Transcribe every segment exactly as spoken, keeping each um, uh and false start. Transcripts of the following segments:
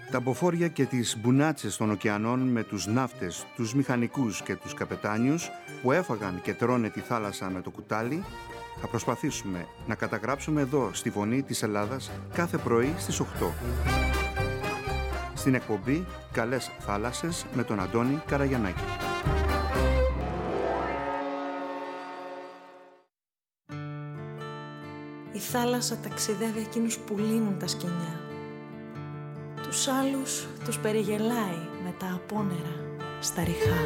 Τα μποφόρια και τις μπουνάτσες των ωκεανών με τους ναύτες, τους μηχανικούς και τους καπετάνιους που έφαγαν και τρώνε τη θάλασσα με το κουτάλι, θα προσπαθήσουμε να καταγράψουμε εδώ στη Φωνή της Ελλάδας κάθε πρωί στις οκτώ. Στην εκπομπή «Καλές θάλασσες» με τον Αντώνη Καραγιαννάκη. Η θάλασσα ταξιδεύει εκείνους που λύνουν τα σκοινιά. Τους άλλους τους περιγελάει με τα απόνερα στα ριχά.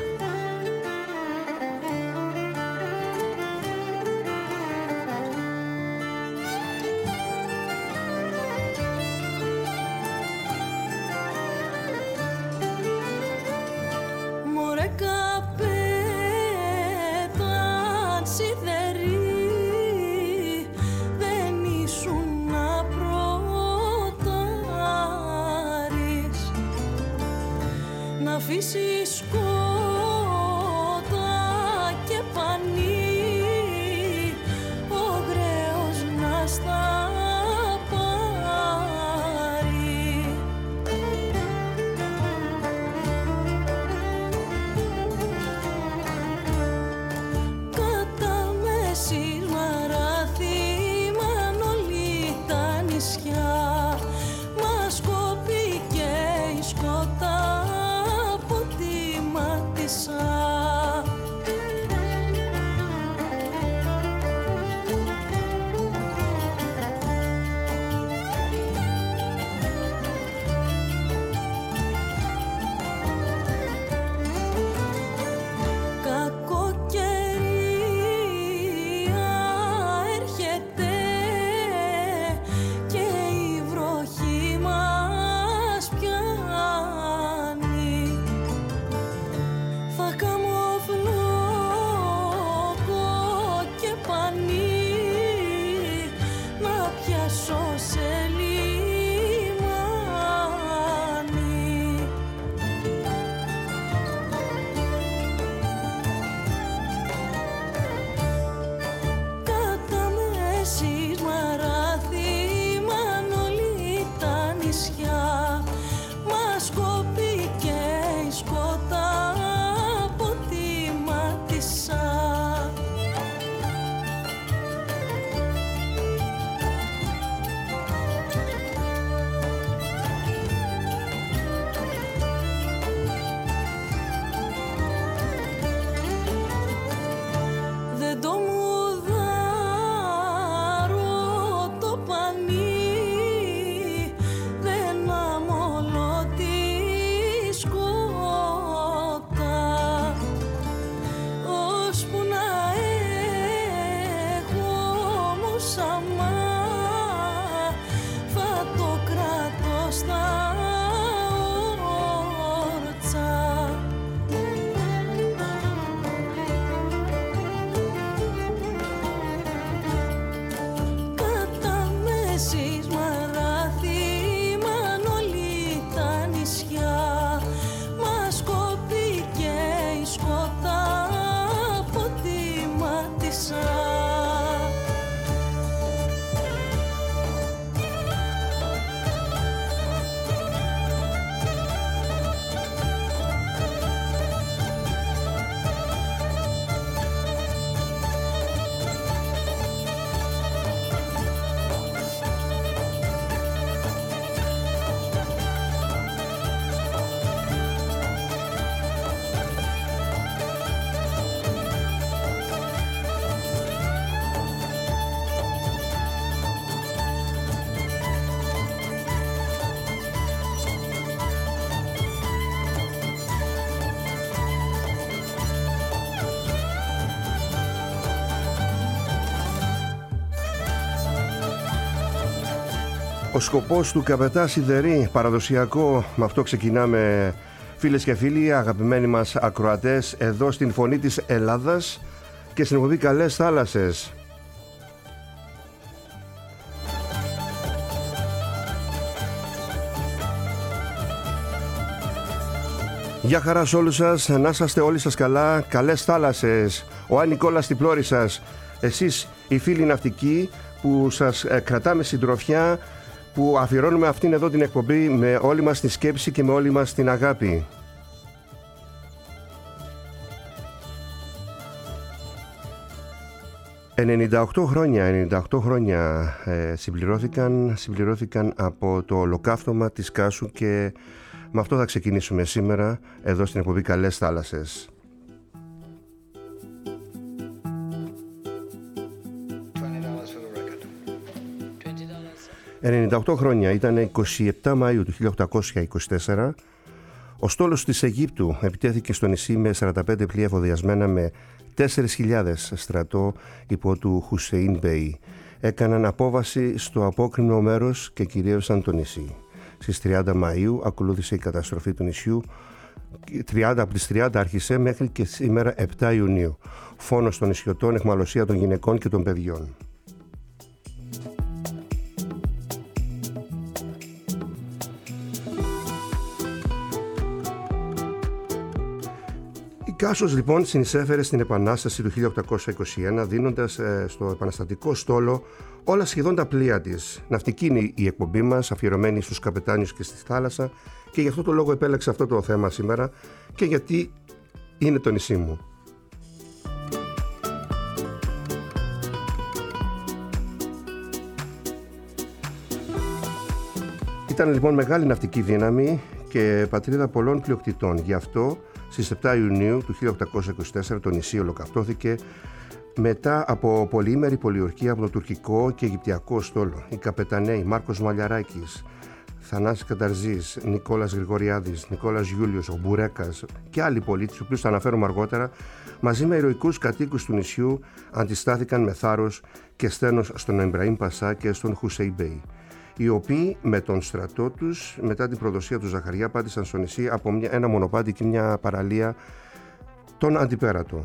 Ο σκοπός του Καπετά Σιδερή, παραδοσιακό, με αυτό ξεκινάμε φίλες και φίλοι, αγαπημένοι μας ακροατές, εδώ στην Φωνή της Ελλάδας και στην εκπομπή Καλές Θάλασσες. Γεια χαρά σε όλους σας, να είσαστε όλοι σας καλά, καλές θάλασσες. Ο Άι Νικόλας στην πλώρη σας, εσείς οι φίλοι ναυτικοί που σας κρατάμε συντροφιά που αφιερώνουμε αυτήν εδώ την εκπομπή με όλη μας τη σκέψη και με όλη μας την αγάπη. ενενήντα οκτώ χρόνια, ενενήντα οκτώ χρόνια ε, συμπληρώθηκαν, συμπληρώθηκαν από το ολοκαύτωμα της Κάσου και με αυτό θα ξεκινήσουμε σήμερα εδώ στην εκπομπή Καλές Θάλασσες. ενενήντα οκτώ χρόνια, ήταν εικοστή εβδόμη Μαΐου του χίλια οκτακόσια είκοσι τέσσερα. Ο στόλος της Αιγύπτου επιτέθηκε στο νησί με σαράντα πέντε πλοία εφοδιασμένα με τέσσερις χιλιάδες στρατό υπό του Χουσέιν Μπέι. Έκαναν απόβαση στο απόκρημνο μέρος και κυρίευσαν το νησί. Στις τριάντα Μαΐου ακολούθησε η καταστροφή του νησιού. τριάντα, από τις τριάντα άρχισε μέχρι και σήμερα επτά Ιουνίου. Φόνος των νησιωτών, αιχμαλωσία των γυναικών και των παιδιών. Η Κάσος λοιπόν συνεισέφερε στην Επανάσταση του χίλια οκτακόσια είκοσι ένα, δίνοντας ε, στο επαναστατικό στόλο όλα σχεδόν τα πλοία της. Ναυτική είναι η εκπομπή μας, αφιερωμένη στους καπετάνιους και στη θάλασσα, και γι' αυτό το λόγο επέλεξα αυτό το θέμα σήμερα και γιατί είναι το νησί μου. Ήταν λοιπόν μεγάλη ναυτική δύναμη και πατρίδα πολλών πλειοκτητών. Γι' αυτό στις επτά Ιουνίου του χίλια οκτακόσια είκοσι τέσσερα το νησί ολοκαυτώθηκε μετά από πολυήμερη πολιορκία από το τουρκικό και αιγυπτιακό στόλο. Οι καπεταναίοι Μάρκος Μαλιαράκης, Θανάσης Καταρζής, Νικόλας Γρηγοριάδης, Νικόλας Γιούλιος, ο Μπουρέκας και άλλοι πολλοί, τους οποίους θα αναφέρουμε αργότερα, μαζί με ηρωικούς κατοίκους του νησιού αντιστάθηκαν με θάρρος και στένος στον Εμπραήμ Πασά και στον Χουσέιν Μπέι, οι οποίοι με τον στρατό τους μετά την προδοσία του Ζαχαριά πάτησαν στο νησί από μια, ένα μονοπάτι και μια παραλία, τον Αντιπέρατο.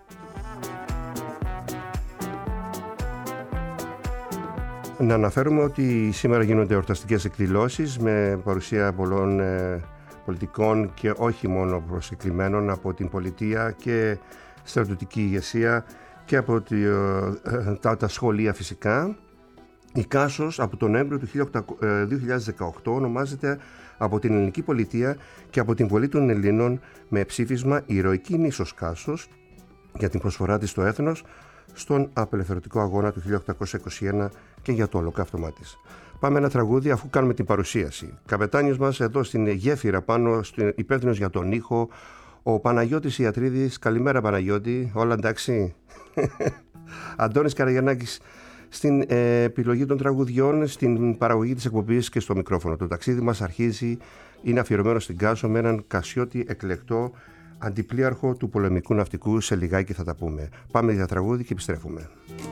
Να αναφέρουμε ότι σήμερα γίνονται εορταστικές εκδηλώσεις με παρουσία πολλών ε, πολιτικών και όχι μόνο προσκεκλημένων από την πολιτεία και στρατιωτική ηγεσία και από τη, ε, τα, τα σχολεία φυσικά. Η Κάσος από τον Νοέμβριο του δύο χιλιάδες δεκαοκτώ ονομάζεται από την ελληνική πολιτεία και από την βολή των Ελλήνων με ψήφισμα «Ηρωική νήσος Κάσος» για την προσφορά της στο έθνος στον απελευθερωτικό αγώνα του χίλια οκτακόσια είκοσι ένα και για το ολοκαύτωμά της. Πάμε ένα τραγούδι αφού κάνουμε την παρουσίαση. Καπετάνιος μας εδώ στην γέφυρα πάνω, υπεύθυνος για τον ήχο, ο Παναγιώτης Ιατρίδης. Καλημέρα Παναγιώτη, όλα εντάξει? Αντώνης Καραγιαννάκης στην ε, επιλογή των τραγουδιών, στην παραγωγή της εκπομπής και στο μικρόφωνο. Το ταξίδι μας αρχίζει, είναι αφιερωμένο στην Κάσο με έναν Κασιώτη εκλεκτό, αντιπλοίαρχο του πολεμικού ναυτικού. Σε λιγάκι θα τα πούμε. Πάμε για τραγούδι και επιστρέφουμε.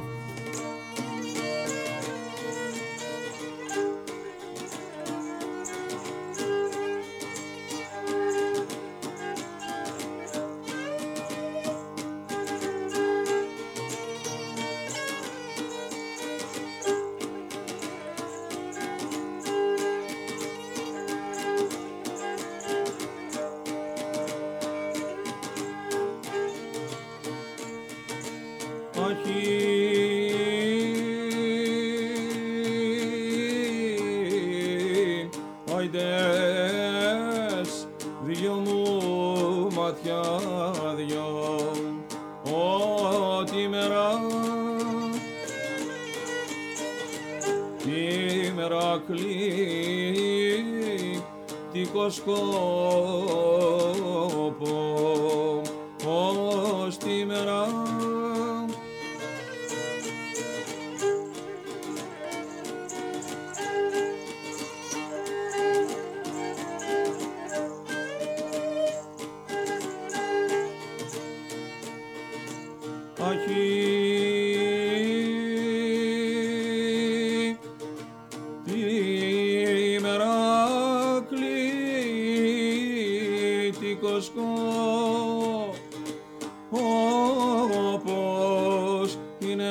Όπως είναι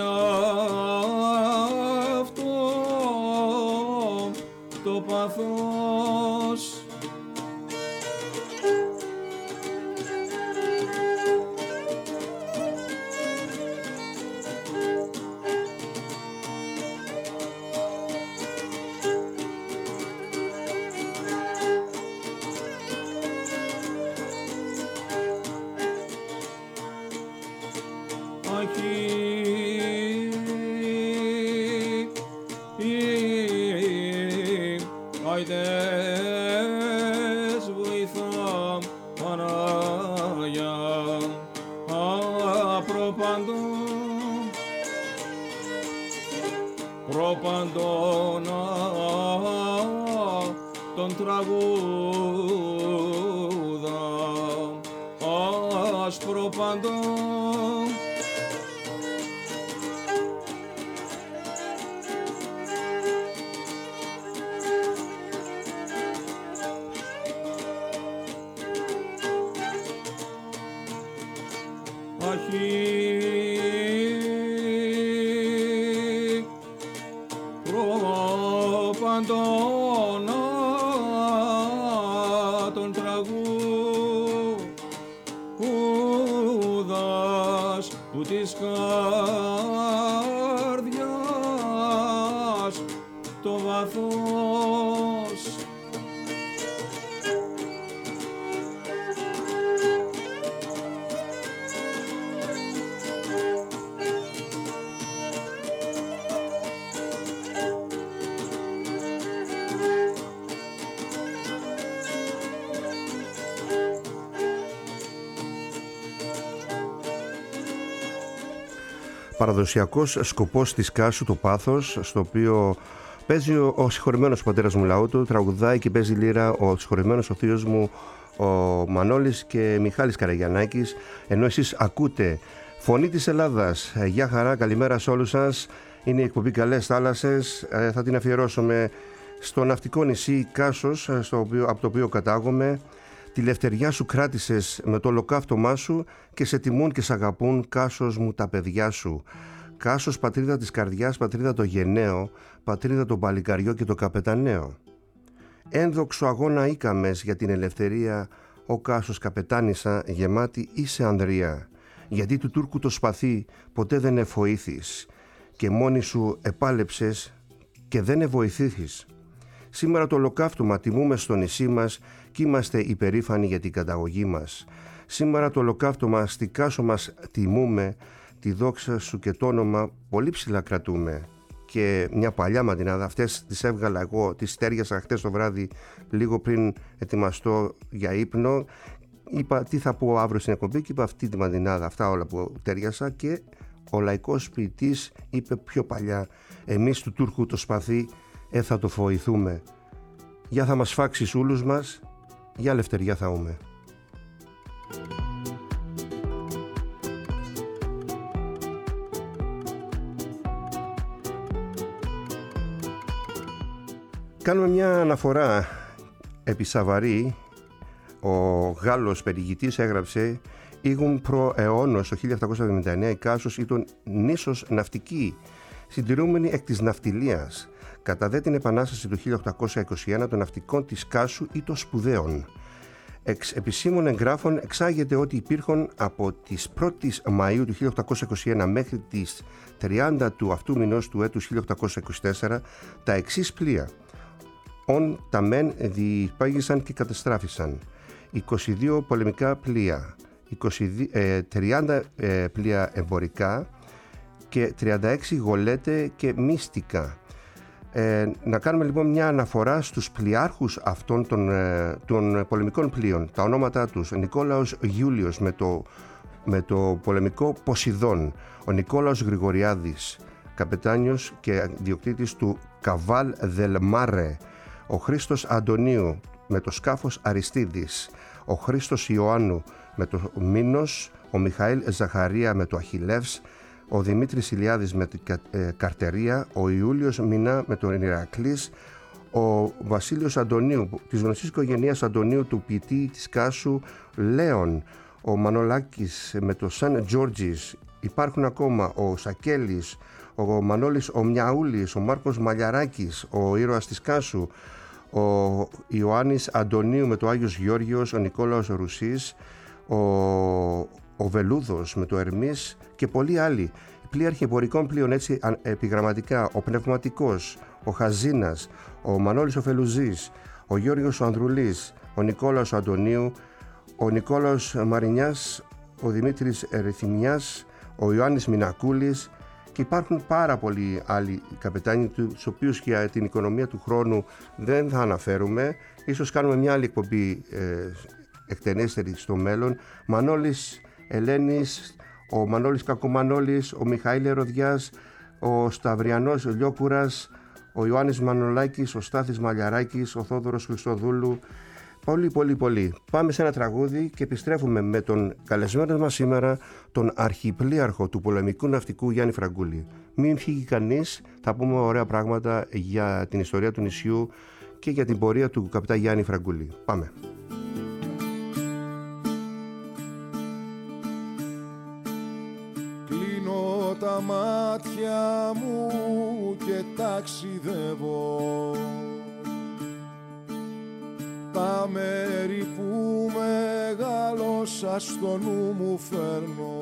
αυτό το παθός. άητες βοηθά Παναγιά, απροπαντών, προπαντών τον τραγούδα, ας προπαντών. Προπαντώνα τον τραγούδας που της καρδιάς το βάθος. Παραδοσιακός σκοπός της Κάσου, το πάθος, στο οποίο παίζει ο, ο συγχωρημένος πατέρας μου Λαούτου, τραγουδάει και παίζει λύρα ο συγχωρημένος ο θείος μου ο Μανώλης και Μιχάλης Καραγιαννάκης, ενώ εσείς ακούτε Φωνή της Ελλάδας. Γεια χαρά, καλημέρα σε όλους σας. Είναι η εκπομπή Καλές Θάλασσες. Ε, θα την αφιερώσουμε στο ναυτικό νησί Κάσος, στο οποίο, από το οποίο κατάγομαι. Τη λευτεριά σου κράτησες με το ολοκαύτωμά σου και σε τιμούν και σ' αγαπούν, Κάσος μου, τα παιδιά σου. Κάσος, πατρίδα της καρδιάς, πατρίδα το γενναίο, πατρίδα το παλικαριό και το καπεταναίο. Ένδοξο αγώνα ήκαμες για την ελευθερία, ο Κάσος καπετάνισσα, γεμάτη είσαι ανδρεία. Γιατί του Τούρκου το σπαθί ποτέ δεν εφοήθης και μόνη σου επάλεψες και δεν εβοηθήθης. Σήμερα το ολοκαύτωμα τιμούμε στο νησί μας και είμαστε υπερήφανοι για την καταγωγή μας. Σήμερα το ολοκαύτωμα στη Κάσο μας τιμούμε, τη δόξα σου και το όνομα πολύ ψηλά κρατούμε. Και μια παλιά μαντινάδα, αυτές τις έβγαλα εγώ, τις στέριασα χτες το βράδυ λίγο πριν ετοιμαστώ για ύπνο. Είπα τι θα πω αύριο στην εκπομπή και είπα αυτή τη μαντινάδα, αυτά όλα που τέριασα, και ο λαϊκός ποιητής είπε πιο παλιά, εμείς του Τούρκου το σπαθί ε θα το φοηθούμε. Για θα μας φάξεις ούλους μας, για ελευθεριά θα ούμε. Κάνουμε μια αναφορά επί Σαβαρή. Ο Γάλλος περιηγητής έγραψε «Ήγουν προ αιώνος το χίλια επτακόσια εβδομήντα εννέα η Κάσος ήταν νήσος ναυτική, συντηρούμενη εκ της ναυτιλίας. Κατά δε την επανάσταση του χίλια οκτακόσια είκοσι ένα των ναυτικών της Κάσου ή των σπουδαίων. Εξ επισήμων εγγράφων εξάγεται ότι υπήρχαν από τις πρώτης Μαΐου του χίλια οκτακόσια είκοσι ένα μέχρι τις τριάντα του αυτού μηνός του έτους χίλια οκτακόσια είκοσι τέσσερα τα εξής πλοία. «Ον τα μεν διπάγησαν και καταστράφησαν. είκοσι δύο πολεμικά πλοία, είκοσι, ε, τριάντα ε, πλοία εμπορικά και τριάντα έξι γολέτε και μύστικα». Ε, να κάνουμε λοιπόν μια αναφορά στους πλοιάρχους αυτών των, ε, των πολεμικών πλοίων. Τα ονόματά τους: ο Νικόλαος Γιούλιος με το, με το πολεμικό Ποσειδών, ο Νικόλαος Γρηγοριάδης, καπετάνιος και διοκτήτης του Καβάλ Δελμάρε, ο Χρήστος Αντωνίου με το σκάφος Αριστίδης, ο Χρήστος Ιωάννου με το Μήνος, ο Μιχαήλ Ζαχαρία με το Αχιλλεύς, ο Δημήτρης Ηλιάδης με την Καρτερία, ο Ιούλιος Μινά με τον Ηρακλής, ο Βασίλειος Αντωνίου της γνωστής οικογένειας Αντωνίου του ποιητή της Κάσου Λέων, ο Μανολάκης με το Σαν Τζόρτζης. Υπάρχουν ακόμα ο Σακέλης, ο Μανώλης ο Μιαούλης, ο Μάρκος Μαλιαράκης, ο ήρωας της Κάσου, ο Ιωάννης Αντωνίου με το Άγιος Γεώργιος, ο Νικόλαος Ρουσής, ο, ο Βελούδος με το Ερμής και πολλοί άλλοι. Πλοίαρχοι εμπορικών πλοίων, έτσι επιγραμματικά: ο Πνευματικός, ο Χαζίνας, ο Μανώλης ο Φελουζής, ο Γιώργος ο Ανδρουλής, ο Νικόλαος ο Αντωνίου, ο Νικόλαος Μαρινιάς, ο Δημήτρης Ρεθυμιάς, ο Ιωάννης Μινακούλης Και υπάρχουν πάρα πολλοί άλλοι καπετάνοι, τους οποίους για την οικονομία του χρόνου δεν θα αναφέρουμε. Ίσως κάνουμε μια άλλη εκπομπή ε, εκτενέστερη στο μέλλον. Μανώλης Ελένης, ο Μανώλης Κακομανώλης, ο Μιχαήλ Ερωδιάς, ο Σταυριανός Λιώκουρας, ο Ιωάννης Μανολάκης, ο Στάθης Μαλιαράκης, ο Θόδωρος Χριστοδούλου. Πολύ πολύ πολύ. Πάμε σε ένα τραγούδι και επιστρέφουμε με τον καλεσμένο μας σήμερα, τον αρχιπλήαρχο του πολεμικού ναυτικού Γιάννη Φραγκούλη. Μην φύγει κανείς, θα πούμε ωραία πράγματα για την ιστορία του νησιού και για την πορεία του καπετάν Γιάννη Φραγκούλη. Πάμε. Κλείνω τα μάτια μου και ταξιδεύω τα μέρη που μεγάλωσα στο νου μου φέρνω.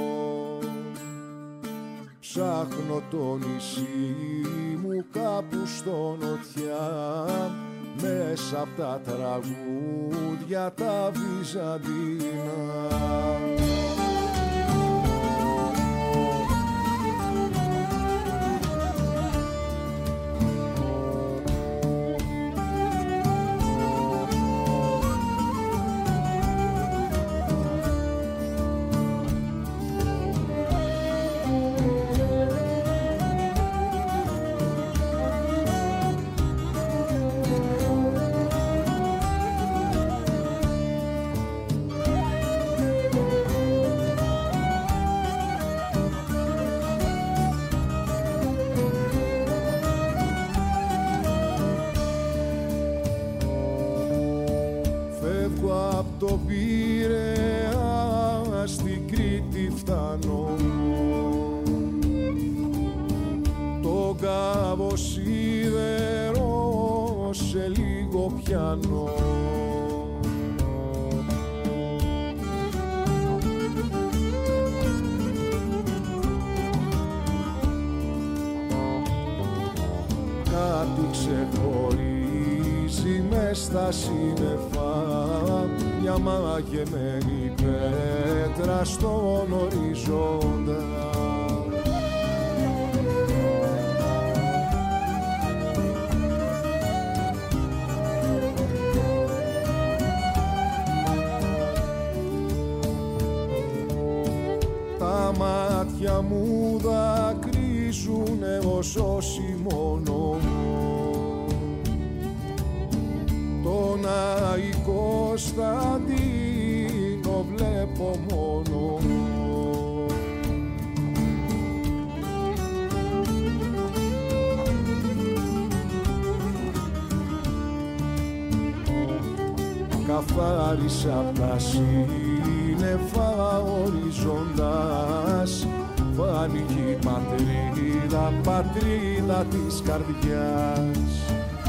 Ψάχνω το νησί μου κάπου στο νοτιά, μέσα απ' τα τραγούδια τα βυζαντινά. Το Πειραιά στην Κρήτη φτάνω, τον κάβο σίδερο σε λίγο πιάνω. Κάτι ξεχωρίζει μες στα σύννεφα, μια μαγεμένη πέτρα στον οριζόντα. Τα μάτια μου δακρύζουνε όσο σημώνω τον Άη Κωνσταντίνο βλέπω μόνο. Καθάρισα απ' τα σύννεφα οριζόντας, φάνηκε η πατρίδα, πατρίδα της καρδιάς.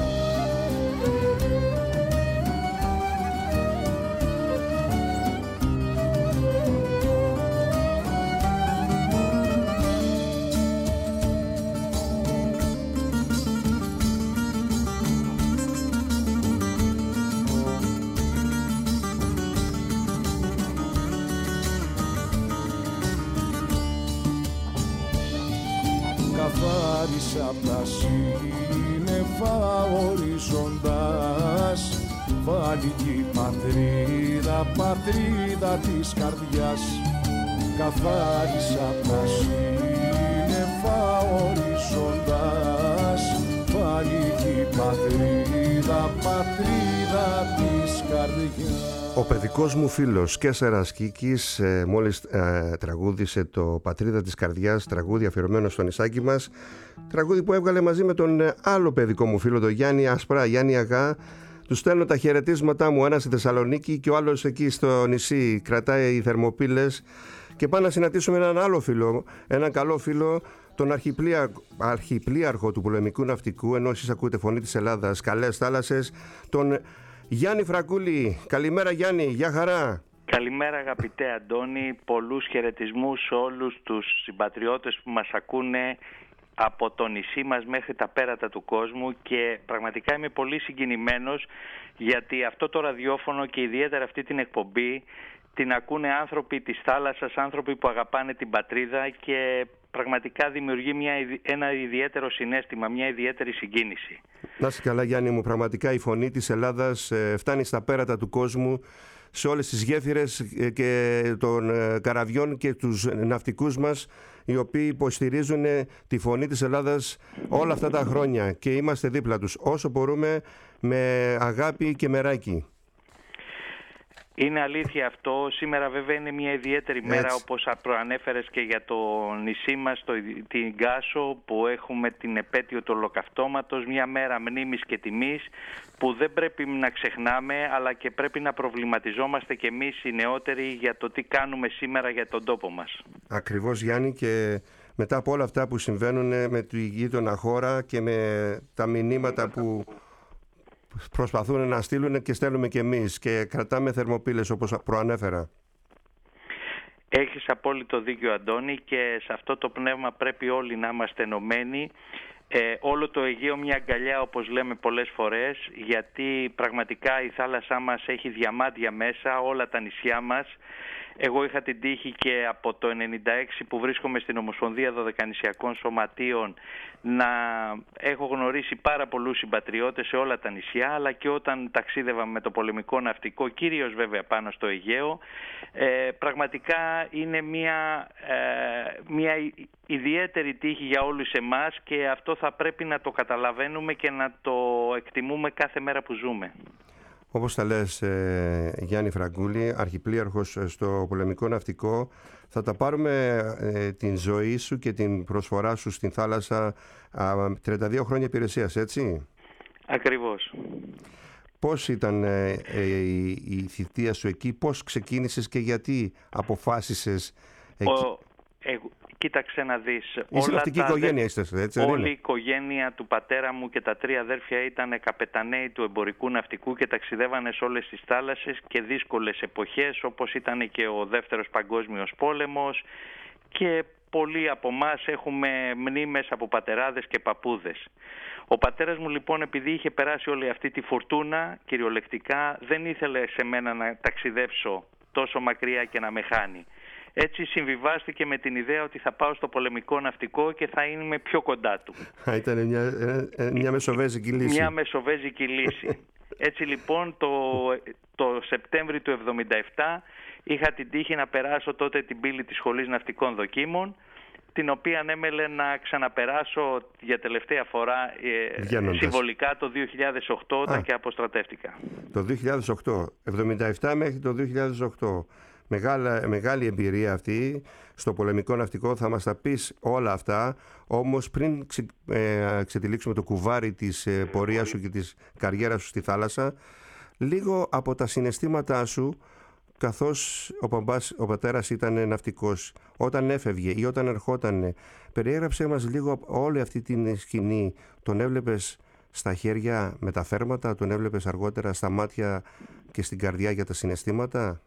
Καθάρισα απ' τα σύννεφα οριζόντας, φάνηκε η πατρίδα, πατρίδα της καρδιάς. Καθάρισα απ' τα σύννεφα οριζόντας, φάνηκε η πατρίδα, πατρίδα της καρδιάς. Ο παιδικός μου φίλος Κέσσερας Κίκης ε, μόλις ε, τραγούδισε το «Πατρίδα της Καρδιάς», τραγούδι αφιερωμένο στο νησάκι μας, τραγούδι που έβγαλε μαζί με τον ε, άλλο παιδικό μου φίλο, τον Γιάννη Ασπρά, Γιάννη Αγά. Του στέλνω τα χαιρετίσματά μου, ένας στη Θεσσαλονίκη και ο άλλος εκεί στο νησί, κρατάει οι θερμοπύλες, και πάμε να συναντήσουμε έναν άλλο φίλο, έναν καλό φίλο, τον αρχιπλήαρχο, αρχιπλήαρχο του πολεμικού ναυτικού, ενώ εσείς ακούτε Φωνή της Ελλάδας, καλές θάλασσες, τον Γιάννη Φραγκούλη. Καλημέρα Γιάννη, γεια χαρά. Καλημέρα αγαπητέ Αντώνη, πολλούς χαιρετισμούς σε όλους τους συμπατριώτες που μας ακούνε από το νησί μας μέχρι τα πέρατα του κόσμου, και πραγματικά είμαι πολύ συγκινημένος γιατί αυτό το ραδιόφωνο και ιδιαίτερα αυτή την εκπομπή την ακούνε άνθρωποι της θάλασσας, άνθρωποι που αγαπάνε την πατρίδα, και πραγματικά δημιουργεί μια, ένα ιδιαίτερο συναίσθημα, μια ιδιαίτερη συγκίνηση. Να είσαι καλά, Γιάννη μου, πραγματικά η φωνή της Ελλάδας φτάνει στα πέρατα του κόσμου, σε όλες τις γέφυρες και των καραβιών και τους ναυτικούς μας, οι οποίοι υποστηρίζουν τη φωνή της Ελλάδας όλα αυτά τα χρόνια και είμαστε δίπλα τους όσο μπορούμε, με αγάπη και μεράκι. Είναι αλήθεια αυτό. Σήμερα βέβαια είναι μια ιδιαίτερη μέρα, έτσι, όπως προανέφερες και για το νησί μας, το, την Γκάσο, που έχουμε την επέτειο του ολοκαυτώματος, μια μέρα μνήμης και τιμής που δεν πρέπει να ξεχνάμε, αλλά και πρέπει να προβληματιζόμαστε και εμείς οι νεότεροι για το τι κάνουμε σήμερα για τον τόπο μας. Ακριβώς, Γιάννη, και μετά από όλα αυτά που συμβαίνουν με τη γείτονα χώρα και με τα μηνύματα που προσπαθούν να στείλουν και στέλνουμε και εμείς και κρατάμε θερμοπύλες όπως προανέφερα. Έχεις απόλυτο δίκιο, Αντώνη, και σε αυτό το πνεύμα πρέπει όλοι να είμαστε ενωμένοι. Ε, όλο το Αιγαίο μια αγκαλιά, όπως λέμε πολλές φορές, γιατί πραγματικά η θάλασσά μας έχει διαμάντια μέσα, όλα τα νησιά μας. Εγώ είχα την τύχη και από το ενενήντα έξι που βρίσκομαι στην Ομοσπονδία Δωδεκανησιακών Σωματείων να έχω γνωρίσει πάρα πολλούς συμπατριώτες σε όλα τα νησιά, αλλά και όταν ταξίδευα με το πολεμικό ναυτικό, κυρίως βέβαια πάνω στο Αιγαίο. Ε, πραγματικά είναι μια, ε, μια ιδιαίτερη τύχη για όλους εμάς και αυτό θα πρέπει να το καταλαβαίνουμε και να το εκτιμούμε κάθε μέρα που ζούμε. Όπως τα λες, ε, Γιάννη Φραγκούλη, αρχιπλήρχος στο πολεμικό ναυτικό, θα τα πάρουμε ε, την ζωή σου και την προσφορά σου στην θάλασσα, α, τριάντα δύο χρόνια υπηρεσίας, έτσι? Ακριβώς. Πώς ήταν ε, ε, η, η θητεία σου εκεί, πώς ξεκίνησες και γιατί αποφάσισες εκεί? Ο, ε, κοίταξε να δεις. Είσαι ναυτική οικογένεια, είστε, έτσι? Όλη η οικογένεια του πατέρα μου και τα τρία αδέρφια ήταν καπεταναίοι του εμπορικού ναυτικού και ταξιδεύανε σε όλες τις θάλασσες και δύσκολες εποχές, όπως ήταν και ο Δεύτερος Παγκόσμιος Πόλεμος, και πολλοί από εμάς έχουμε μνήμες από πατεράδες και παππούδες. Ο πατέρας μου λοιπόν, επειδή είχε περάσει όλη αυτή τη φουρτούνα κυριολεκτικά, δεν ήθελε σε μένα να ταξιδέψω τόσο μακριά και να με χάνει. Έτσι συμβιβάστηκε με την ιδέα ότι θα πάω στο πολεμικό ναυτικό και θα είμαι πιο κοντά του. Ήταν μια, μια μεσοβέζικη λύση. Μια μεσοβέζικη λύση. Έτσι λοιπόν το, το Σεπτέμβρη του εβδομήντα επτά είχα την τύχη να περάσω τότε την πύλη της Σχολής Ναυτικών Δοκίμων, την οποία ανέμελε να ξαναπεράσω για τελευταία φορά ε, συμβολικά το δύο χιλιάδες οκτώ όταν Α, και αποστρατεύτηκα. Το δύο χιλιάδες οκτώ, εβδομήντα επτά μέχρι το δύο χιλιάδες οκτώ. Μεγάλα, μεγάλη εμπειρία αυτή στο πολεμικό ναυτικό, θα μας τα πεις όλα αυτά, όμως πριν ξε, ε, ξετυλίξουμε το κουβάρι της ε, πορείας σου και της καριέρας σου στη θάλασσα, λίγο από τα συναισθήματά σου, καθώς ο, παμπάς, ο πατέρας ήταν ναυτικός, όταν έφευγε ή όταν ερχότανε, περιέγραψε μας λίγο όλη αυτή την σκηνή. Τον έβλεπες στα χέρια με τα φέρματα, τον έβλεπες αργότερα στα μάτια και στην καρδιά για τα συναισθήματα?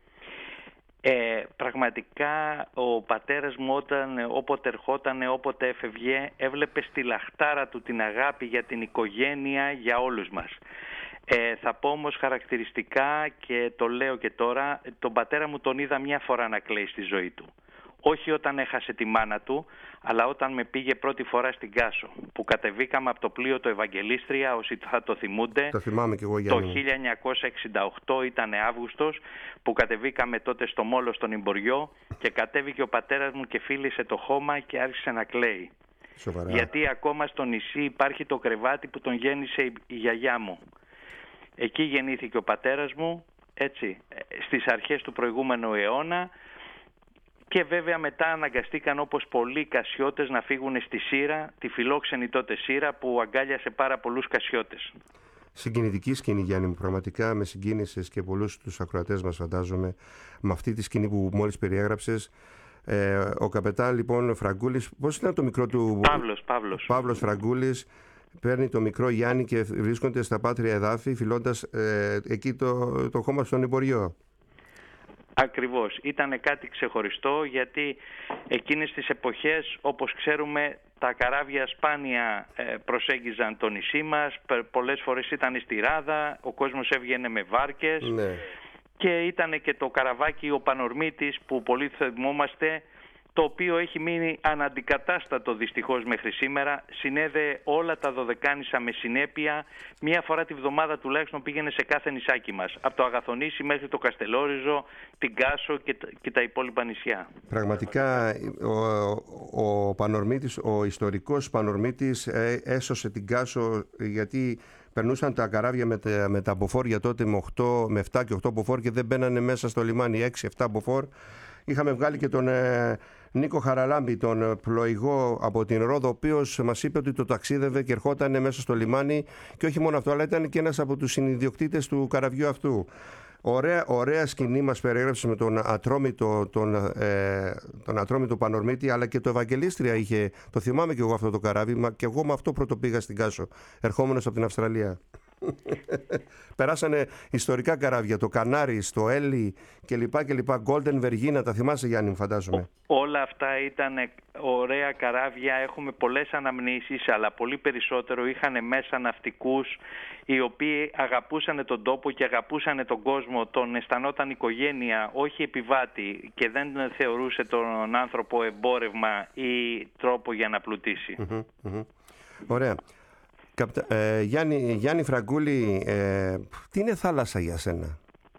Ε, πραγματικά ο πατέρας μου όταν, όποτε ερχόταν, όποτε έφευγε, έβλεπε στη λαχτάρα του την αγάπη για την οικογένεια, για όλους μας. Ε, θα πω όμως χαρακτηριστικά, και το λέω και τώρα, τον πατέρα μου τον είδα μια φορά να κλαίει στη ζωή του. Όχι όταν έχασε τη μάνα του, αλλά όταν με πήγε πρώτη φορά στην Κάσο, που κατεβήκαμε από το πλοίο το Ευαγγελίστρια, όσοι θα το θυμούνται. Το θυμάμαι και εγώ, το χίλια εννιακόσια εξήντα οκτώ ήταν Αύγουστος, που κατεβήκαμε τότε στο Μόλο στον Ιμποριό και κατέβηκε ο πατέρας μου και φίλησε το χώμα και άρχισε να κλαίει. Σοβαρά. Γιατί ακόμα στο νησί υπάρχει το κρεβάτι που τον γέννησε η γιαγιά μου. Εκεί γεννήθηκε ο πατέρας μου, έτσι, στις αρχές του προηγούμενου αιώνα. Και βέβαια μετά αναγκαστήκαν, όπως πολλοί Κασιώτες, να φύγουν στη Σύρα, τη φιλόξενη τότε Σύρα που αγκάλιασε πάρα πολλούς Κασιώτες. Συγκινητική σκηνή, Γιάννη μου, πραγματικά με συγκίνησες και πολλούς τους ακροατές μας, φαντάζομαι, με αυτή τη σκηνή που μόλις περιέγραψες. Ε, ο καπετάν λοιπόν Φραγκούλης, πώς ήταν το μικρό του? Παύλος, Παύλος. Παύλος Φραγκούλης παίρνει το μικρό Γιάννη και βρίσκονται στα πάτρια εδάφη, φιλώντας ε, εκεί το, το χώμα στον Εμποριό. Ακριβώς. Ήταν κάτι ξεχωριστό, γιατί εκείνες τις εποχές, όπως ξέρουμε, τα καράβια σπάνια προσέγγιζαν το νησί μας, πολλές φορές ήταν στη ράδα, ο κόσμος έβγαινε με βάρκες, ναι. Και ήταν και το καραβάκι ο Πανορμήτης που πολύ θυμόμαστε, το οποίο έχει μείνει αναντικατάστατο δυστυχώς μέχρι σήμερα. Συνέδε όλα τα Δωδεκάνησα με συνέπεια. Μία φορά τη βδομάδα τουλάχιστον πήγαινε σε κάθε νησάκι μας. Από το Αγαθονήσι μέχρι το Καστελόριζο, την Κάσο και, και τα υπόλοιπα νησιά. Πραγματικά ο, ο Πανορμήτης, ο ιστορικός Πανορμήτης ε, έσωσε την Κάσο, γιατί περνούσαν τα καράβια με τα, με τα μποφόρ τότε με, οκτώ, με επτά και οκτώ μποφόρ και δεν μπαίνανε μέσα στο λιμάνι έξι επτά μποφόρ. Είχαμε βγάλει και τον ε, Νίκο Χαραλάμπη, τον πλοηγό από την Ρόδο, ο οποίος μας είπε ότι το ταξίδευε και ερχόταν μέσα στο λιμάνι, και όχι μόνο αυτό, αλλά ήταν και ένας από τους συνιδιοκτήτες του καραβιού αυτού. Ωραία, ωραία σκηνή μας περιέγραψε με τον ατρόμητο, τον, ε, τον ατρόμητο Πανορμήτη, αλλά και το Ευαγγελίστρια είχε. Το θυμάμαι και εγώ αυτό το καράβι, μα και εγώ με αυτό πρώτο πήγα στην Κάσο, ερχόμενος από την Αυστραλία. Περάσανε ιστορικά καράβια, το Κανάρις, το Έλλη κλπ. κλπ. Golden Vergina, τα θυμάσαι, Γιάννη, φαντάζομαι. Όλα αυτά ήταν ωραία καράβια, έχουμε πολλές αναμνήσεις, αλλά πολύ περισσότερο είχαν μέσα ναυτικούς οι οποίοι αγαπούσαν τον τόπο και αγαπούσαν τον κόσμο, τον αισθανόταν οικογένεια, όχι επιβάτη, και δεν θεωρούσε τον άνθρωπο εμπόρευμα ή τρόπο για να πλουτίσει. Mm-hmm, mm-hmm. Ωραία. Καπτα... Ε, Γιάννη, Γιάννη Φραγκούλη, ε, τι είναι θάλασσα για σένα?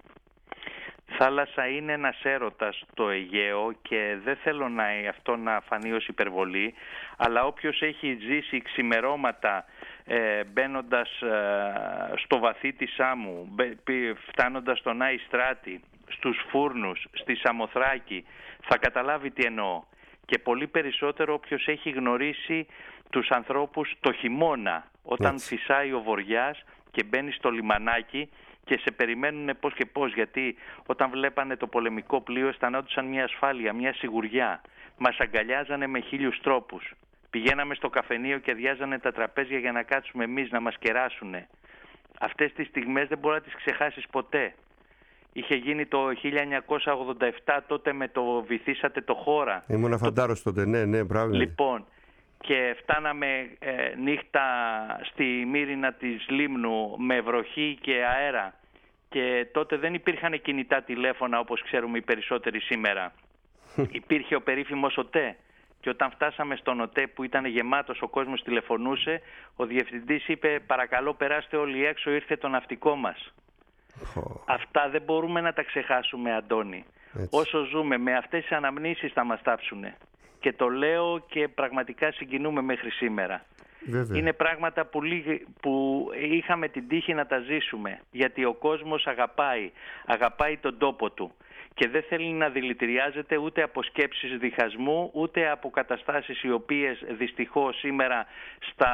Θάλασσα είναι ένας έρωτας το Αιγαίο, και δεν θέλω να, αυτό να φανεί ως υπερβολή, αλλά όποιος έχει ζήσει ξημερώματα ε, μπαίνοντας ε, στο βαθύ της Σάμου, φτάνοντας στον Άη Στράτη, στους Φούρνους, στη Σαμοθράκη, θα καταλάβει τι εννοώ. Και πολύ περισσότερο όποιος έχει γνωρίσει τους ανθρώπους το χειμώνα, όταν Έτσι. φυσάει ο βοριάς και μπαίνει στο λιμανάκι και σε περιμένουν πώς και πώς, γιατί όταν βλέπανε το πολεμικό πλοίο αισθανόντουσαν μια ασφάλεια, μια σιγουριά. Μας αγκαλιάζανε με χίλιους τρόπους. Πηγαίναμε στο καφενείο και αδειάζανε τα τραπέζια για να κάτσουμε εμείς, να μας κεράσουνε. Αυτές τις στιγμές δεν μπορεί να τις ξεχάσεις ποτέ. Είχε γίνει το χίλια εννιακόσια ογδόντα επτά τότε με το «Βυθίσατε το χώρα». Ήμουν φαντάρος το... τότε, ναι, ναι, μπράβο. Λοιπόν, και φτάναμε ε, νύχτα στη Μύρινα της Λίμνου με βροχή και αέρα, και τότε δεν υπήρχαν κινητά τηλέφωνα όπως ξέρουμε οι περισσότεροι σήμερα. Υπήρχε ο περίφημος ΟΤΕ, και όταν φτάσαμε στον ΟΤΕ που ήταν γεμάτος ο κόσμος, τηλεφωνούσε, ο διευθυντής είπε «Παρακαλώ περάστε όλοι έξω, ήρθε το ναυτικό μας». Oh. Αυτά δεν μπορούμε να τα ξεχάσουμε, Αντώνη. Έτσι. Όσο ζούμε, με αυτές τις αναμνήσεις θα μας τάψουνε. Και το λέω και πραγματικά συγκινούμε μέχρι σήμερα. Βέβαια. Είναι πράγματα που, που είχαμε την τύχη να τα ζήσουμε, γιατί ο κόσμος αγαπάει, αγαπάει τον τόπο του και δεν θέλει να δηλητηριάζεται ούτε από σκέψεις διχασμού, ούτε από καταστάσεις οι οποίες δυστυχώς σήμερα στα,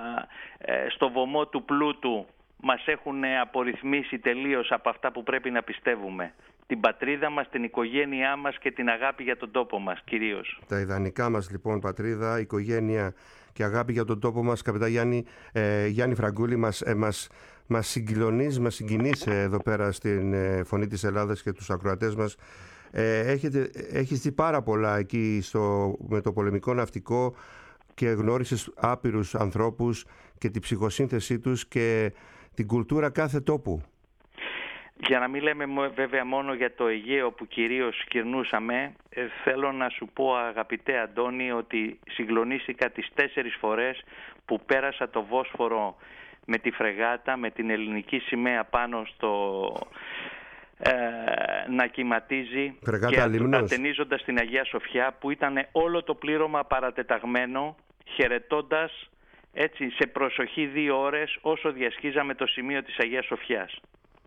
στο βωμό του πλούτου μας έχουν απορριθμίσει τελείως από αυτά που πρέπει να πιστεύουμε. Την πατρίδα μας, την οικογένειά μας και την αγάπη για τον τόπο μας κυρίως. Τα ιδανικά μας λοιπόν, πατρίδα, οικογένεια και αγάπη για τον τόπο μας. Καπετά Γιάννη, ε, Γιάννη Φραγκούλη, μας, ε, μας, μας συγκλονείς, μας συγκινείς εδώ πέρα στην ε, Φωνή της Ελλάδας και τους ακροατές μας. Ε, έχετε, έχεις δει πάρα πολλά εκεί στο, με το πολεμικό ναυτικό και γνώρισες άπειρους ανθρώπους και την ψυχοσύνθεσή τους και την κουλτούρα κάθε τόπου. Για να μην λέμε βέβαια μόνο για το Αιγαίο που κυρίως κυρνούσαμε, ε, θέλω να σου πω, αγαπητέ Αντώνη, ότι συγκλονίστηκα τις τέσσερις φορές που πέρασα το Βόσφορο με τη φρεγάτα, με την ελληνική σημαία πάνω στο... Ε, να κυματίζει φρεγάτα και ατενίζοντας την Αγία Σοφιά, που ήταν όλο το πλήρωμα παρατεταγμένο, χαιρετώντας έτσι σε προσοχή δύο ώρες όσο διασχίζαμε το σημείο της Αγίας Σοφιάς.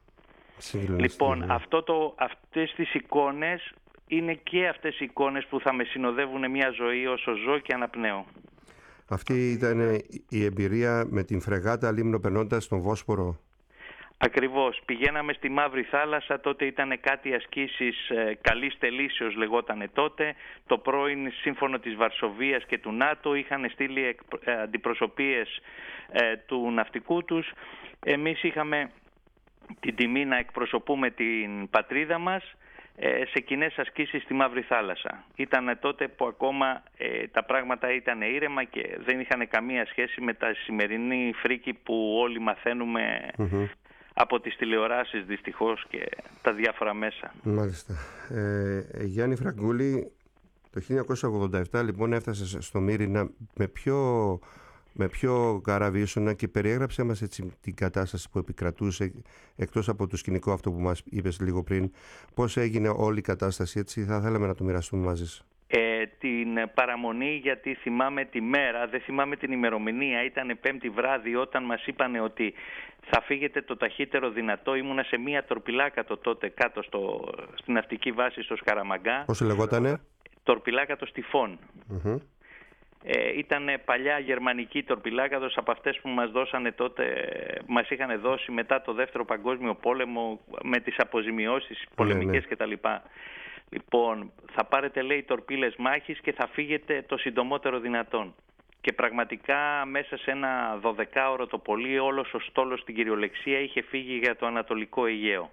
Λοιπόν, αυτό το, αυτές τις εικόνες είναι και αυτές οι εικόνες που θα με συνοδεύουν μια ζωή όσο ζω και αναπνέω. Αυτή ήταν η εμπειρία με την φρεγάτα λίμνο περνώντας τον Βόσπορο. Ακριβώς. Πηγαίναμε στη Μαύρη Θάλασσα, τότε ήταν κάτι ασκήσεις ε, καλής τελήσεως λεγότανε τότε. Το πρώην σύμφωνο της Βαρσοβίας και του ΝΑΤΟ είχαν στείλει εκ, ε, αντιπροσωπείες ε, του ναυτικού τους. Εμείς είχαμε την τιμή να εκπροσωπούμε την πατρίδα μας ε, σε κοινές ασκήσεις στη Μαύρη Θάλασσα. Ήταν τότε που ακόμα ε, τα πράγματα ήταν ήρεμα και δεν είχαν καμία σχέση με τα σημερινή φρίκη που όλοι μαθαίνουμε mm-hmm. από τις τηλεοράσεις δυστυχώς και τα διάφορα μέσα. Μάλιστα. Ε, Γιάννη Φραγκούλη, Το χίλια εννιακόσια ογδόντα επτά λοιπόν έφτασε στο Μύρινα με πιο, με πιο καράβι ίσονα και περιέγραψε μας έτσι την κατάσταση που επικρατούσε, εκτός από το σκηνικό αυτό που μας είπες λίγο πριν. Πώς έγινε όλη η κατάσταση, έτσι θα θέλαμε να το μοιραστούμε μαζί σας. Ε, την παραμονή, γιατί θυμάμαι τη μέρα, δεν θυμάμαι την ημερομηνία, ήταν πέμπτη βράδυ όταν μας είπανε ότι θα φύγετε το ταχύτερο δυνατό. Ήμουνα σε μία τορπιλάκατο τότε κάτω στο, στην ναυτική βάση στο Σκαραμαγκά. Πώς λεγότανε? Τορπιλάκατο Τυφών. Mm-hmm. Ε, ήταν παλιά γερμανική τορπιλάκατος από αυτές που μας δώσανε τότε, μας είχαν δώσει μετά το Δεύτερο Παγκόσμιο Πόλεμο με τις αποζημιώσεις πολεμικές ναι, ναι. κτλ. Λοιπόν, θα πάρετε, λέει, τορπίλες μάχης και θα φύγετε το συντομότερο δυνατόν. Και πραγματικά μέσα σε ένα δωδεκάωρο το πολύ όλος ο στόλος στην κυριολεξία είχε φύγει για το Ανατολικό Αιγαίο.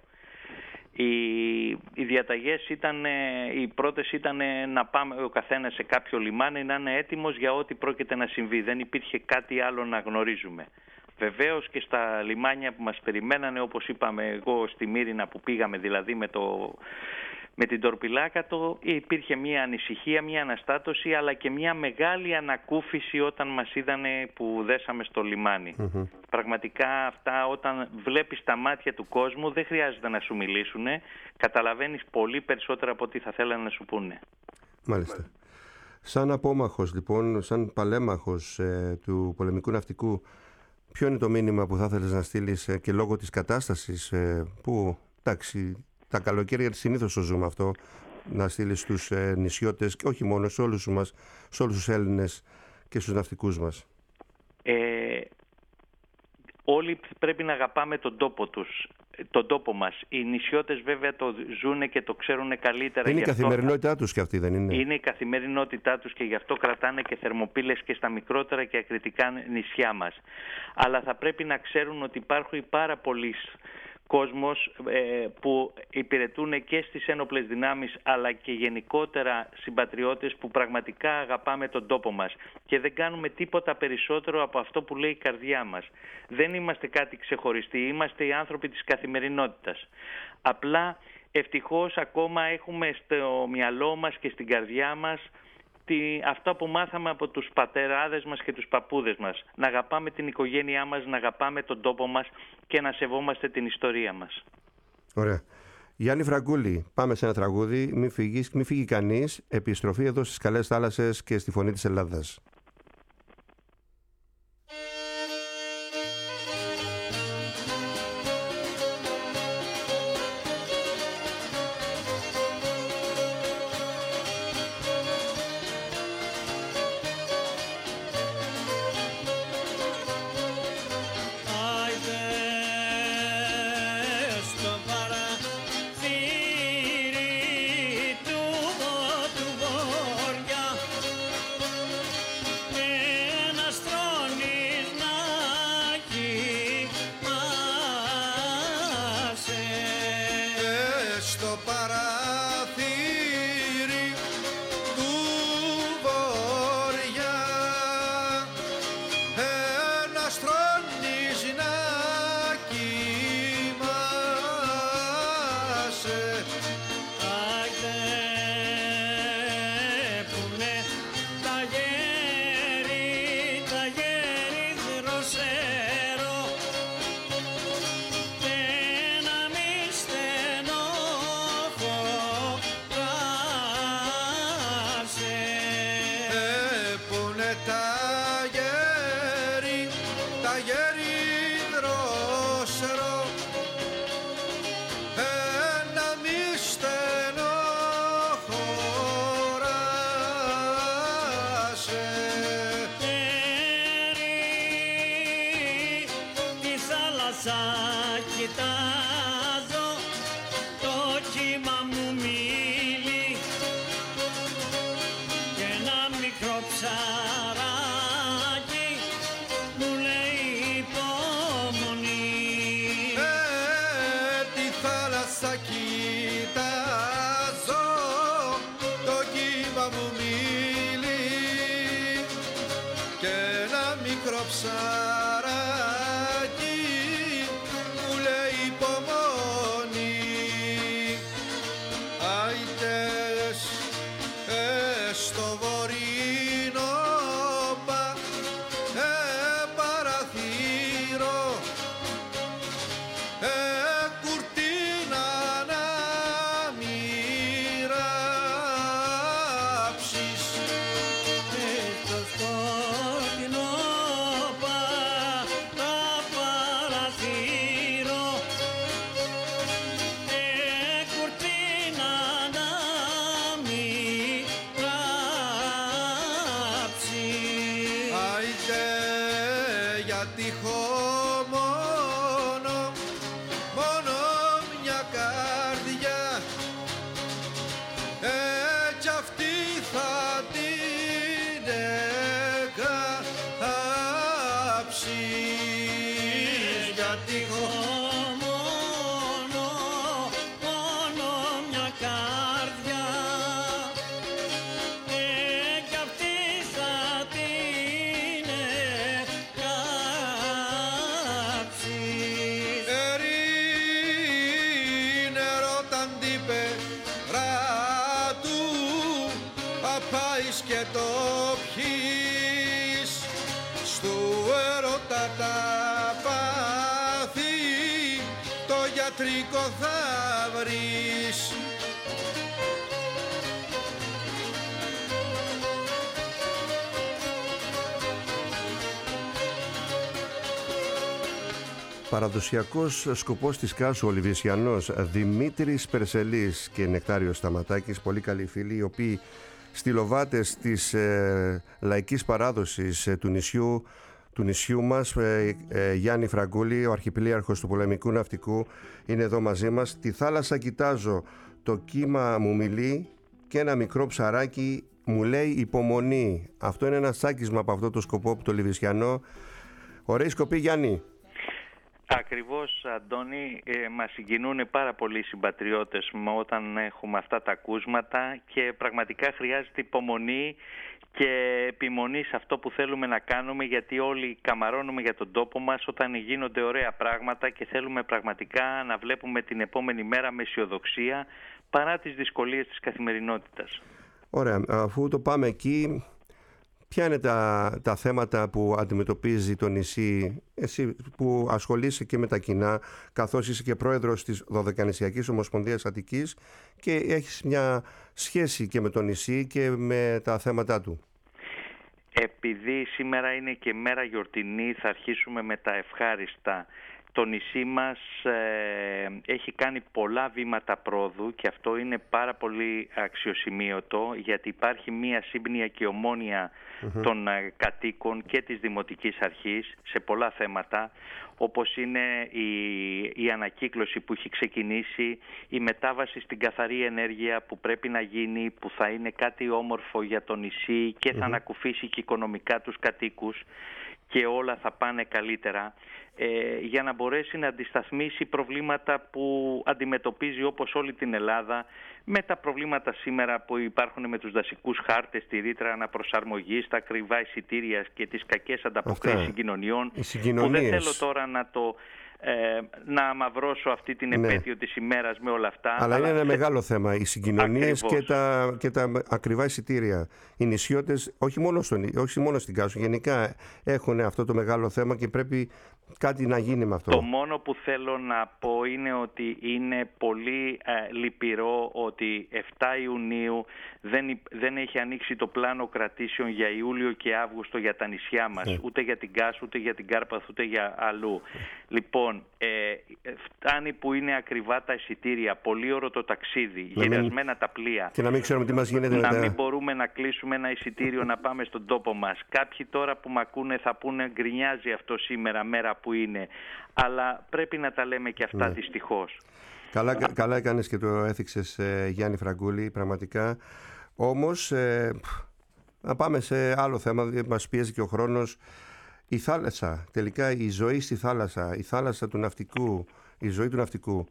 Οι, οι διαταγές ήταν, οι πρώτες ήταν να πάμε ο καθένας σε κάποιο λιμάνι, να είναι έτοιμος για ό,τι πρόκειται να συμβεί. Δεν υπήρχε κάτι άλλο να γνωρίζουμε. Βεβαίως και στα λιμάνια που μας περιμένανε, όπως είπαμε εγώ στη Μύρινα που πήγαμε δηλαδή με το... Με την τορπιλάκατο υπήρχε μια ανησυχία, μια αναστάτωση, αλλά και μια μεγάλη ανακούφιση όταν μας είδανε που δέσαμε στο λιμάνι. Mm-hmm. Πραγματικά αυτά όταν βλέπεις τα μάτια του κόσμου δεν χρειάζεται να σου μιλήσουν, καταλαβαίνεις πολύ περισσότερα από ό,τι θα θέλανε να σου πούνε. Μάλιστα. Σαν απόμαχος λοιπόν, σαν παλέμαχος ε, του πολεμικού ναυτικού, ποιο είναι το μήνυμα που θα ήθελες να στείλεις ε, και λόγω της κατάστασης ε, που, εντάξει... Τα καλοκαίρια συνήθως το ζούμε αυτό, να στείλει στους ε, νησιώτες και όχι μόνο, σε όλους μας, σε όλους τους Έλληνες και στους ναυτικούς μας. Ε, όλοι πρέπει να αγαπάμε τον τόπο τους, τον τόπο μας. Οι νησιώτες βέβαια το ζουνε και το ξέρουν καλύτερα. Είναι η αυτό... καθημερινότητά τους και αυτή δεν είναι? Είναι η καθημερινότητά τους και γι' αυτό κρατάνε και θερμοπύλες και στα μικρότερα και ακριτικά νησιά μας. Αλλά θα πρέπει να ξέρουν ότι υπάρχουν πάρα πολλοί κόσμος ε, που υπηρετούν και στις ένοπλες δυνάμεις αλλά και γενικότερα συμπατριώτες που πραγματικά αγαπάμε τον τόπο μας και δεν κάνουμε τίποτα περισσότερο από αυτό που λέει η καρδιά μας. Δεν είμαστε κάτι ξεχωριστοί, είμαστε οι άνθρωποι της καθημερινότητας. Απλά ευτυχώς ακόμα έχουμε στο μυαλό μας και στην καρδιά μας αυτό που μάθαμε από τους πατεράδες μας και τους παππούδες μας. Να αγαπάμε την οικογένειά μας, να αγαπάμε τον τόπο μας και να σεβόμαστε την ιστορία μας. Ωραία. Γιάννη Φραγκούλη, πάμε σε ένα τραγούδι. Μην φύγεις, μην φύγει κανείς. Επιστροφή εδώ στις καλές θάλασσες και στη φωνή της Ελλάδας. ψαράκι μου λέει υπομονή. γιατί έχω μόνο, μόνο μια καρδιά και κι αυτή θα την κάψεις. Ερήνε ρώταν τύπε ράτου απάεις και το πιείς στου έρωτα τα πάθη το γιατρικό θα βρεις. Παραδοσιακός σκοπός της Κάσου, ο Λιβυσιανός Δημήτρης Περσελής και Νεκτάριος Σταματάκης, πολύ καλοί φίλοι, οι οποίοι στυλοβάτες της ε, λαϊκής παράδοσης ε, του νησιού, του νησιού μας, ε, ε, Γιάννη Φραγκούλη, ο αρχιπλήαρχος του πολεμικού ναυτικού, είναι εδώ μαζί μας. Τη θάλασσα κοιτάζω, το κύμα μου μιλεί και ένα μικρό ψαράκι μου λέει υπομονή. Αυτό είναι ένα τσάκισμα από αυτό το σκοπό που το Λιβυσιανό. Ωραία σκοπή, Γιάννη. Ακριβώς, Αντώνη, ε, μας συγκινούν πάρα πολλοί οι συμπατριώτες όταν έχουμε αυτά τα ακούσματα και πραγματικά χρειάζεται υπομονή και επιμονή σε αυτό που θέλουμε να κάνουμε, γιατί όλοι καμαρώνουμε για τον τόπο μας όταν γίνονται ωραία πράγματα και θέλουμε πραγματικά να βλέπουμε την επόμενη μέρα με αισιοδοξία παρά τις δυσκολίες της καθημερινότητας. Ωραία, αφού το πάμε εκεί, ποια είναι τα, τα θέματα που αντιμετωπίζει το νησί, εσύ που ασχολείσαι και με τα κοινά, καθώς είσαι και πρόεδρος της Δωδεκανησιακής Ομοσπονδίας Αττικής και έχεις μια σχέση και με το νησί και με τα θέματα του? Επειδή σήμερα είναι και μέρα γιορτινή, θα αρχίσουμε με τα ευχάριστα. Το νησί μας ε, έχει κάνει πολλά βήματα πρόοδου και αυτό είναι πάρα πολύ αξιοσημείωτο, γιατί υπάρχει μία σύμπνοια και ομόνοια mm-hmm. των ε, κατοίκων και της Δημοτικής Αρχής σε πολλά θέματα, όπως είναι η, η ανακύκλωση που έχει ξεκινήσει, η μετάβαση στην καθαρή ενέργεια που πρέπει να γίνει, που θα είναι κάτι όμορφο για το νησί και θα mm-hmm. ανακουφίσει και οικονομικά τους κατοίκους και όλα θα πάνε καλύτερα, ε, για να μπορέσει να αντισταθμίσει προβλήματα που αντιμετωπίζει όπως όλη την Ελλάδα, με τα προβλήματα σήμερα που υπάρχουν με τους δασικούς χάρτες, τη ρήτρα αναπροσαρμογής, τα ακριβά εισιτήρια και τις κακές ανταποκρίσεις συγκοινωνιών, που δεν θέλω τώρα να το... Ε, να αμαυρώσω αυτή την επέτειο ναι. της ημέρας με όλα αυτά. Αλλά, αλλά είναι ένα μεγάλο θέμα, οι συγκοινωνίες και τα, και τα ακριβά εισιτήρια. Οι νησιώτες, όχι μόνο, στον, όχι μόνο στην Κάσο, γενικά έχουν αυτό το μεγάλο θέμα και πρέπει κάτι να γίνει με αυτό. Το μόνο που θέλω να πω είναι ότι είναι πολύ ε, λυπηρό ότι εφτά Ιουνίου δεν, δεν έχει ανοίξει το πλάνο κρατήσεων για Ιούλιο και Αύγουστο για τα νησιά μας, ε. ούτε για την Κάσο, ούτε για την Κάρπαθο, ούτε για αλλού. Λοιπόν, ε, φτάνει που είναι ακριβά τα εισιτήρια, πολύ ωραίο το ταξίδι, να γυρασμένα μην... τα πλοία. Και να μην ξέρουμε τι μας γίνεται. Να μετά. μην μπορούμε να κλείσουμε ένα εισιτήριο να πάμε στον τόπο μας. Κάποιοι τώρα που μ' ακούνε θα πούνε γκρινιάζει αυτό σήμερα, μέρα που είναι. Αλλά πρέπει να τα λέμε και αυτά ναι. δυστυχώς. Καλά, καλά έκανες και το έθιξες, ε, Γιάννη Φραγκούλη, πραγματικά. Όμως, ε, να πάμε σε άλλο θέμα, μας πιέζει και ο χρόνος. Η θάλασσα, τελικά η ζωή στη θάλασσα, η θάλασσα του ναυτικού, η ζωή του ναυτικού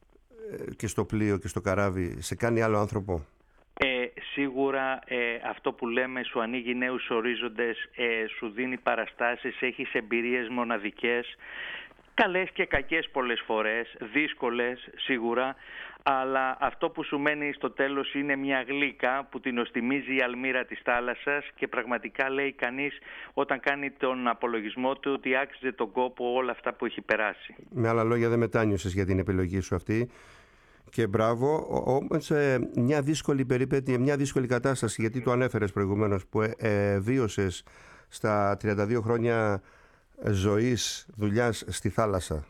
ε, και στο πλοίο και στο καράβι, σε κάνει άλλο άνθρωπο? Ε, σίγουρα ε, αυτό που λέμε σου ανοίγει νέους ορίζοντες, ε, σου δίνει παραστάσεις, έχεις εμπειρίες μοναδικές, καλές και κακές πολλές φορές, δύσκολες σίγουρα, αλλά αυτό που σου μένει στο τέλος είναι μια γλύκα που την οστιμίζει η αλμύρα της θάλασσας και πραγματικά λέει κανείς όταν κάνει τον απολογισμό του ότι άξιζε τον κόπο όλα αυτά που έχει περάσει. Με άλλα λόγια, δεν μετάνιωσες για την επιλογή σου αυτή. Και μπράβο, όμως ε, μια δύσκολη περίπετεια, μια δύσκολη κατάσταση, γιατί το ανέφερες προηγουμένως, που ε, ε, βίωσες στα τριάντα δύο χρόνια ζωής, δουλειάς στη θάλασσα.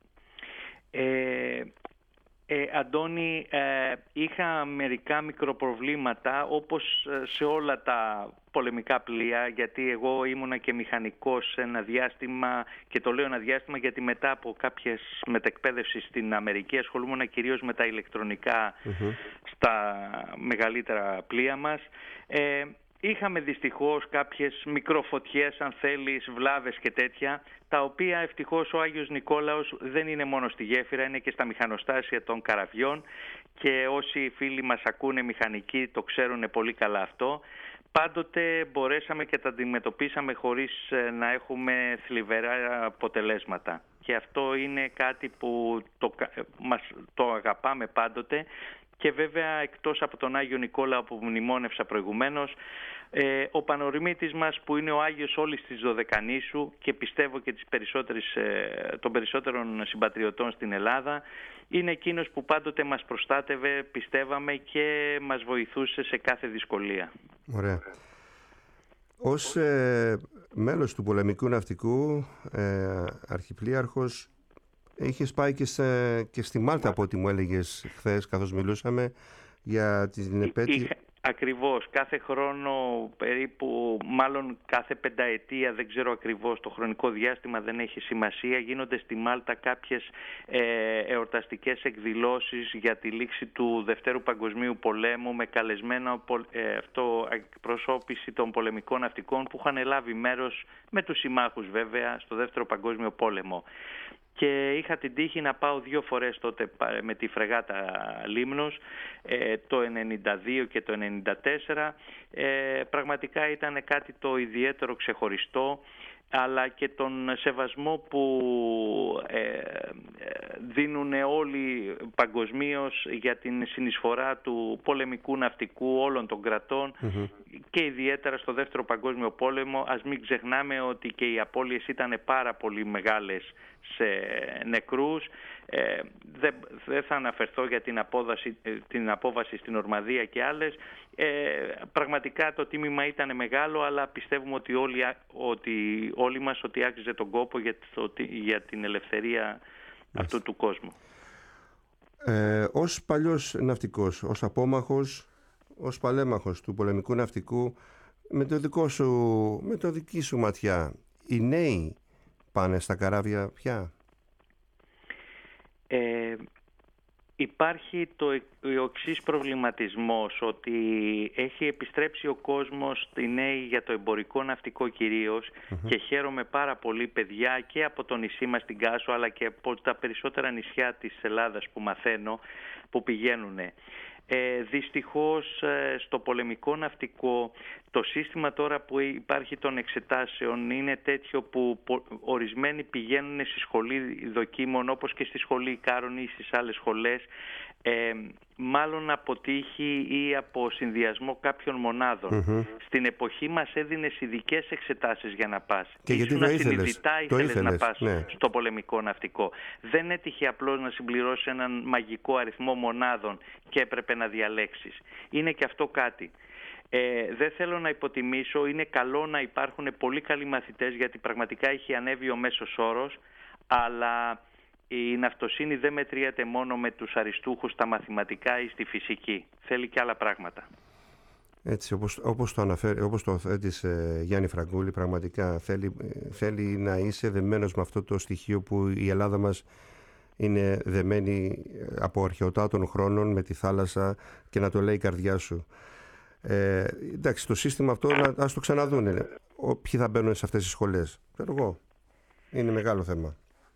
Ε, ε, Αντώνη, ε, είχα μερικά μικροπροβλήματα όπως σε όλα τα πολεμικά πλοία, γιατί εγώ ήμουνα και μηχανικός ένα διάστημα, και το λέω ένα διάστημα γιατί μετά από κάποιες μετεκπαίδευσεις στην Αμερική ασχολούμουν κυρίως με τα ηλεκτρονικά mm-hmm. στα μεγαλύτερα πλοία μας. Ε, είχαμε δυστυχώς κάποιες μικροφωτιές, αν θέλεις, βλάβες και τέτοια, τα οποία ευτυχώς ο Άγιος Νικόλαος δεν είναι μόνο στη γέφυρα, είναι και στα μηχανοστάσια των καραβιών, και όσοι φίλοι μας ακούνε μηχανικοί το ξέρουν πολύ καλά αυτό. Πάντοτε μπορέσαμε και τα αντιμετωπίσαμε χωρίς να έχουμε θλιβερά αποτελέσματα. Και αυτό είναι κάτι που το, μας, το αγαπάμε πάντοτε. Και βέβαια, εκτός από τον Άγιο Νικόλαο που μνημόνευσα προηγουμένως, ε, ο Πανορμήτης μας που είναι ο Άγιος όλης της Δωδεκανήσου και πιστεύω και της περισσότερης, ε, των περισσότερων συμπατριωτών στην Ελλάδα, είναι εκείνος που πάντοτε μας προστάτευε, πιστεύαμε, και μας βοηθούσε σε κάθε δυσκολία. Ωραία. Ως ε, μέλος του πολεμικού ναυτικού, ε, αρχιπλήαρχος, είχες πάει και, σε, και στη Μάλτα, από ό,τι μου έλεγες χθες καθώς μιλούσαμε για την επέτειο. Ακριβώς. Κάθε χρόνο περίπου, μάλλον κάθε πενταετία, δεν ξέρω ακριβώς, το χρονικό διάστημα δεν έχει σημασία, γίνονται στη Μάλτα κάποιες ε, εορταστικές εκδηλώσεις για τη λήξη του Δευτέρου Παγκοσμίου Πολέμου, με καλεσμένο ε, αυτό εκπροσώπηση των πολεμικών ναυτικών που είχαν λάβει μέρος με τους συμμάχους βέβαια στο Δεύτερο Παγκόσμιο Πόλεμο. Και είχα την τύχη να πάω δύο φορές τότε με τη φρεγάτα Λίμνος, το ενενήντα δύο και το ενενήντα τέσσερα. Ε, πραγματικά ήταν κάτι το ιδιαίτερο, ξεχωριστό, αλλά και τον σεβασμό που ε, δίνουν όλοι παγκοσμίως για την συνεισφορά του πολεμικού ναυτικού όλων των κρατών, mm-hmm. και ιδιαίτερα στο Δεύτερο Παγκόσμιο Πόλεμο. Ας μην ξεχνάμε ότι και οι απώλειες ήταν πάρα πολύ μεγάλες σε νεκρούς. Ε, δεν, δεν θα αναφερθώ για την, απόδαση, την απόβαση στην Ορμανδία και άλλες. Ε, πραγματικά το τίμημα ήταν μεγάλο, αλλά πιστεύουμε ότι όλοι, ότι όλοι μας ότι άξιζε τον κόπο για, το, για την ελευθερία yes. αυτού του κόσμου. Ε, ως παλιός ναυτικός, ως απόμαχος, ως παλέμαχος του πολεμικού ναυτικού, με το δικό σου, με το δική σου ματιά, οι νέοι πάνε στα καράβια πια? Ε, υπάρχει το, ο εξής προβληματισμός, ότι έχει επιστρέψει ο κόσμος στη νέη για το εμπορικό ναυτικό κυρίως, mm-hmm. και χαίρομαι πάρα πολύ, παιδιά, και από το νησί μας στην Κάσο, αλλά και από τα περισσότερα νησιά της Ελλάδας που μαθαίνω, που πηγαίνουν. Ε, δυστυχώς ε, στο πολεμικό ναυτικό το σύστημα τώρα που υπάρχει των εξετάσεων είναι τέτοιο που ορισμένοι πηγαίνουν στη σχολή δοκίμων, όπως και στη σχολή Ικάρων ή στις άλλες σχολές, ε, μάλλον από τύχη ή από συνδυασμό κάποιων μονάδων. Mm-hmm. Στην εποχή μας έδινες ειδικές εξετάσεις για να πας. Και γιατί το ήθελες, το ήθελες να πας ναι. στο πολεμικό ναυτικό. Δεν έτυχε απλώς να συμπληρώσεις έναν μαγικό αριθμό μονάδων και έπρεπε να διαλέξεις. Είναι και αυτό κάτι. Ε, δεν θέλω να υποτιμήσω, είναι καλό να υπάρχουν πολύ καλοί μαθητές, γιατί πραγματικά έχει ανέβει ο μέσος όρος, αλλά η ναυτοσύνη δεν μετριέται μόνο με τους αριστούχους στα μαθηματικά ή στη φυσική. Θέλει και άλλα πράγματα. Έτσι, όπως, όπως το αναφέρει, όπως το θέτεις, ε, Γιάννη Φραγκούλη, πραγματικά θέλει, θέλει να είσαι δεμένος με αυτό το στοιχείο που η Ελλάδα μας είναι δεμένη από αρχαιοτάτων χρόνων με τη θάλασσα, και να το λέει η καρδιά σου. Ε, εντάξει, το σύστημα αυτό να, ας το ξαναδούνε. Ποιοι θα μπαίνουν σε αυτές τις σχολές, ξέρω εγώ. Είναι μεγάλο θέμα.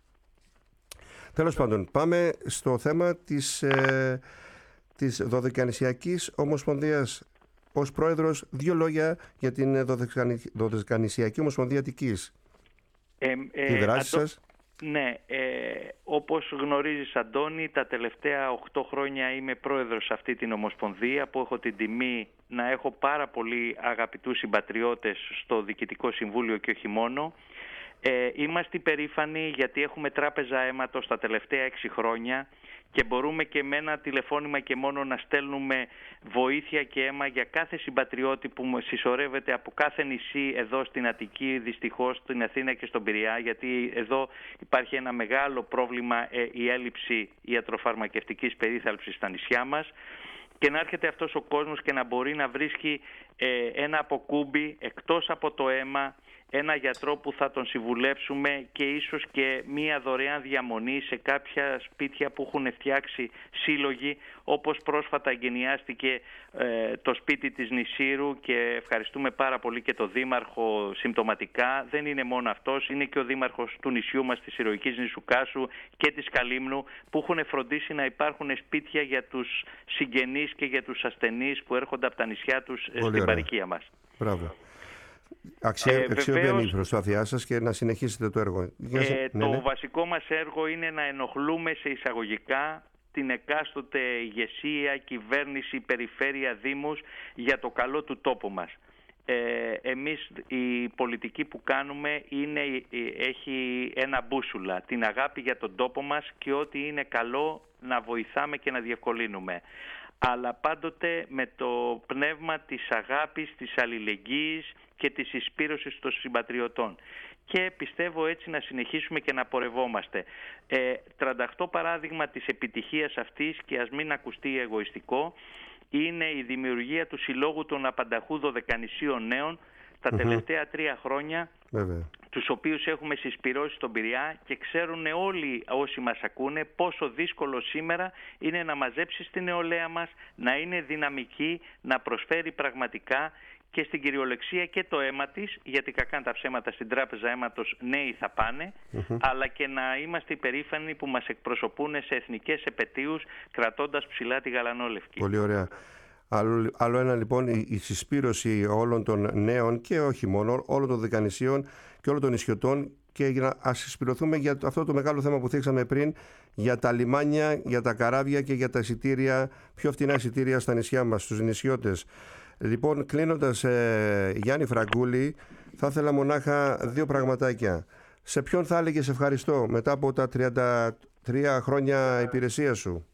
Τέλος πάντων, πάμε στο θέμα της, ε, της Δωδεκανησιακής Ομοσπονδίας. Ως πρόεδρος, δύο λόγια για την Δωδεκανησιακή Ομοσπονδία Αττικής. Ε, ε, Τη δράση Αντώ... σας. Ναι, ε, όπως γνωρίζεις, Αντώνη, τα τελευταία οκτώ χρόνια είμαι πρόεδρος σε αυτή την Ομοσπονδία, που έχω την τιμή να έχω πάρα πολύ αγαπητούς συμπατριώτες στο Διοικητικό Συμβούλιο και όχι μόνο. Ε, είμαστε υπερήφανοι γιατί έχουμε τράπεζα αίματος τα τελευταία έξι χρόνια και μπορούμε και με ένα τηλεφώνημα και μόνο να στέλνουμε βοήθεια και αίμα για κάθε συμπατριώτη που συσσωρεύεται από κάθε νησί εδώ στην Αττική, δυστυχώς στην Αθήνα και στον Πειραιά, γιατί εδώ υπάρχει ένα μεγάλο πρόβλημα, ε, η έλλειψη ιατροφαρμακευτικής περίθαλψης στα νησιά μας, και να έρχεται αυτός ο κόσμος και να μπορεί να βρίσκει ε, ένα αποκούμπι εκτός από το αίμα ένα γιατρό που θα τον συμβουλέψουμε και ίσως και μία δωρεάν διαμονή σε κάποια σπίτια που έχουν φτιάξει σύλλογοι, όπως πρόσφατα εγκαινιάστηκε ε, το σπίτι της Νησύρου, και ευχαριστούμε πάρα πολύ και το Δήμαρχο συμπτωματικά. Δεν είναι μόνο αυτός, είναι και ο Δήμαρχος του νησιού μας, της ηρωικής νησού Κάσου και της Καλύμνου, που έχουν φροντίσει να υπάρχουν σπίτια για τους συγγενείς και για τους ασθενείς που έρχονται από τα νησιά τους πολύ στην παροικία μας. Μπράβο. Αξιοποιημένη η προσπάθειά σας και να συνεχίσετε το έργο. Ε, ναι, το ναι. βασικό μας έργο είναι να ενοχλούμε σε εισαγωγικά την εκάστοτε ηγεσία, κυβέρνηση, περιφέρεια, δήμους για το καλό του τόπου μας. Ε, εμείς η πολιτική που κάνουμε είναι, έχει ένα μπούσουλα, την αγάπη για τον τόπο μας και ό,τι είναι καλό να βοηθάμε και να διευκολύνουμε. Αλλά πάντοτε με το πνεύμα της αγάπης, της αλληλεγγύης και της εισπύρωσης των συμπατριωτών. Και πιστεύω έτσι να συνεχίσουμε και να πορευόμαστε. Ε, τριάντα οκτώ παράδειγμα της επιτυχίας αυτής, και ας μην ακουστεί εγωιστικό, είναι η δημιουργία του Συλλόγου των Απανταχού Δωδεκανησίων Νέων τα mm-hmm. τελευταία τρία χρόνια, Βέβαια. τους οποίους έχουμε συσπυρώσει στον Πειραιά, και ξέρουν όλοι όσοι μας ακούνε πόσο δύσκολο σήμερα είναι να μαζέψει την νεολαία μας, να είναι δυναμική, να προσφέρει πραγματικά και στην κυριολεξία και το αίμα της, γιατί κακά τα ψέματα στην τράπεζα αίματος νέοι θα πάνε, mm-hmm. αλλά και να είμαστε υπερήφανοι που μας εκπροσωπούν σε εθνικές επετείους, κρατώντας ψηλά τη γαλανόλευκη. Πολύ ωραία. Άλλο, άλλο ένα λοιπόν, η, η συσπήρωση όλων των νέων και όχι μόνο, όλων των δεκανησίων και όλων των νησιωτών, και για να ας συσπηρωθούμε για αυτό το μεγάλο θέμα που θίξαμε πριν, για τα λιμάνια, για τα καράβια και για τα εισιτήρια, πιο φτηνά εισιτήρια στα νησιά μας, στους νησιώτες. Λοιπόν, κλείνοντας, ε, Γιάννη Φραγκούλη, θα ήθελα μονάχα δύο πραγματάκια. Σε ποιον θα έλεγες ευχαριστώ μετά από τα τριάντα τρία χρόνια υπηρεσία σου?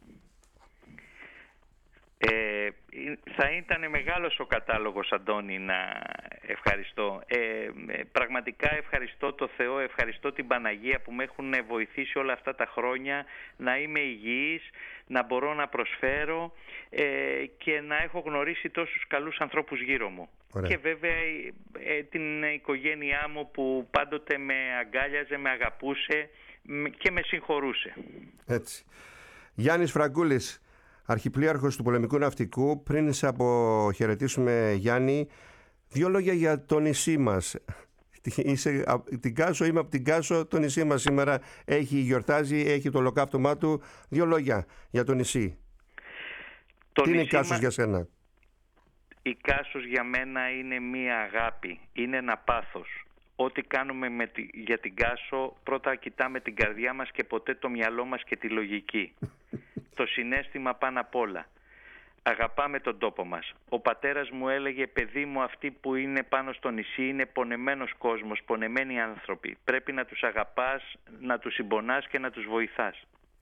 Ε, θα ήταν μεγάλος ο κατάλογος, Αντώνη, να ευχαριστώ. Ε, πραγματικά ευχαριστώ το Θεό, ευχαριστώ την Παναγία που με έχουν βοηθήσει όλα αυτά τα χρόνια να είμαι υγιής, να μπορώ να προσφέρω ε, και να έχω γνωρίσει τόσους καλούς ανθρώπους γύρω μου. Ωραία. Και βέβαια ε, την οικογένειά μου που πάντοτε με αγκάλιαζε, με αγαπούσε και με συγχωρούσε. Έτσι. Γιάννης Φραγκούλης, Αρχιπλήρχος του Πολεμικού Ναυτικού. Πριν σε αποχαιρετήσουμε, Γιάννη, δύο λόγια για το νησί μας. Είσαι την Κάσο, είμαι από την Κάσο. Το νησί μας σήμερα έχει, γιορτάζει, έχει το ολοκαύτωμά του. Δύο λόγια για το νησί. Το Τι νησί είναι η Κάσος μας... για σένα? Η Κάσος για μένα είναι μία αγάπη, είναι ένα πάθος. Ό,τι κάνουμε με τη, για την Κάσο, πρώτα κοιτάμε την καρδιά μας και ποτέ το μυαλό μας και τη λογική. Το συναίσθημα πάνω απ' όλα. Αγαπάμε τον τόπο μας. Ο πατέρας μου έλεγε, παιδί μου, αυτοί που είναι πάνω στο νησί είναι πονεμένος κόσμος, πονεμένοι άνθρωποι. Πρέπει να τους αγαπάς, να τους συμπονάς και να τους βοηθάς.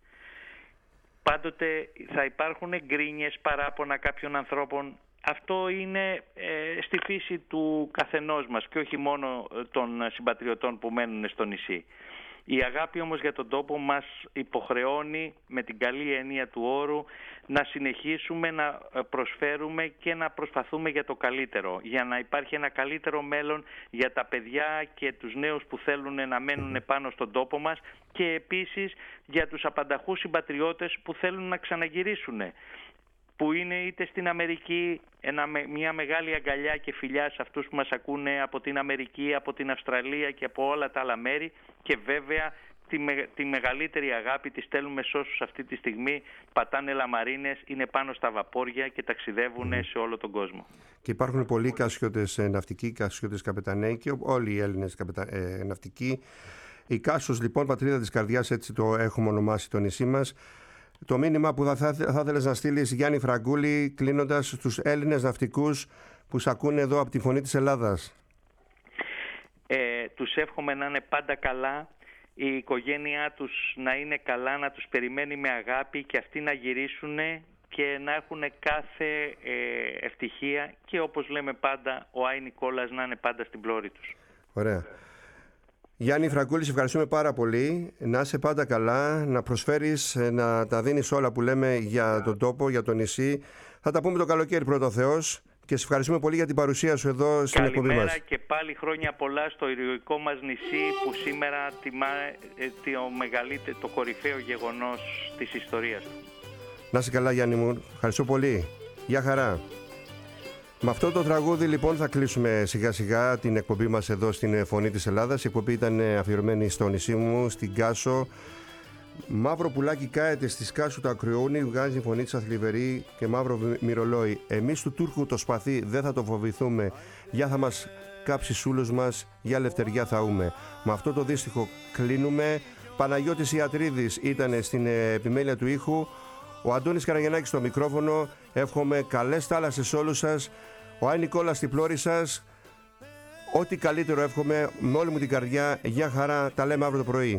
Πάντοτε θα υπάρχουν γκρίνιες, παράπονα κάποιων ανθρώπων. Αυτό είναι ε, στη φύση του καθενός μας και όχι μόνο των συμπατριωτών που μένουν στο νησί. Η αγάπη όμως για τον τόπο μας υποχρεώνει, με την καλή έννοια του όρου, να συνεχίσουμε να προσφέρουμε και να προσπαθούμε για το καλύτερο, για να υπάρχει ένα καλύτερο μέλλον για τα παιδιά και τους νέους που θέλουν να μένουν πάνω στον τόπο μας, και επίσης για τους απανταχούς συμπατριώτες που θέλουν να ξαναγυρίσουν, που είναι είτε στην Αμερική, ένα, μια μεγάλη αγκαλιά και φιλιά σε αυτούς που μας ακούνε από την Αμερική, από την Αυστραλία και από όλα τα άλλα μέρη, και βέβαια τη, με, τη μεγαλύτερη αγάπη τη στέλνουμε σε όσους αυτή τη στιγμή πατάνε λαμαρίνες, είναι πάνω στα βαπόρια και ταξιδεύουν mm. σε όλο τον κόσμο. Και υπάρχουν πολλοί κασιώτες ναυτικοί, κασιώτες καπεταναίοι και όλοι οι Έλληνες καπετα... ε, ναυτικοί. Η Κάσος λοιπόν, πατρίδα της καρδιάς, έτσι το έχουμε ονομάσει το νησί μας. Το μήνυμα που θα, θα, θα ήθελες να στείλεις, Γιάννη Φραγκούλη, κλείνοντας, στους Έλληνες ναυτικούς που σ' ακούνε εδώ από τη Φωνή της Ελλάδας? Ε, τους εύχομαι να είναι πάντα καλά, η οικογένειά τους να είναι καλά, να τους περιμένει με αγάπη και αυτοί να γυρίσουν και να έχουν κάθε ε, ευτυχία, και όπως λέμε πάντα, ο Άι Νικόλας να είναι πάντα στην πλώρη τους. Ωραία. Γιάννη Φραγκούλη, σε ευχαριστούμε πάρα πολύ. Να είσαι πάντα καλά, να προσφέρεις, να τα δίνεις όλα που λέμε για τον τόπο, για το νησί. Θα τα πούμε το καλοκαίρι, πρώτο Θεός, Και σε ευχαριστούμε πολύ για την παρουσία σου εδώ στην εκπομπή μας. Καλημέρα και πάλι χρόνια πολλά στο ηρωικό μας νησί που σήμερα τιμά το μεγαλύτερο, το κορυφαίο γεγονός της ιστορίας του. Να είσαι καλά, Γιάννη μου. Ευχαριστώ πολύ. Γεια χαρά. Με αυτό το τραγούδι λοιπόν θα κλείσουμε σιγά σιγά την εκπομπή μας εδώ στην Φωνή της Ελλάδας. Η εκπομπή ήταν αφιερωμένη στο νησί μου, στην Κάσο. Μαύρο πουλάκι καέται στη σκάσου του Ακριούνι, βγάζει φωνή της αθλιβερή και μαύρο μυρολόι. Εμείς του Τούρκου το σπαθί δεν θα το φοβηθούμε. Για θα μας κάψει σούλους μας, για λευτεριά θα ούμε. Με αυτό το δύστιχο κλείνουμε. Παναγιώτης Ιατρίδης ήταν στην επιμέλεια του ήχου. Ο Αντώνης Καραγιαννάκης στο μικρόφωνο. Εύχομαι καλές θάλασσες όλους σας. Ο Άι Νικόλας στη πλώρη σας. Ό,τι καλύτερο εύχομαι με όλη μου την καρδιά. Γεια χαρά, τα λέμε αύριο το πρωί.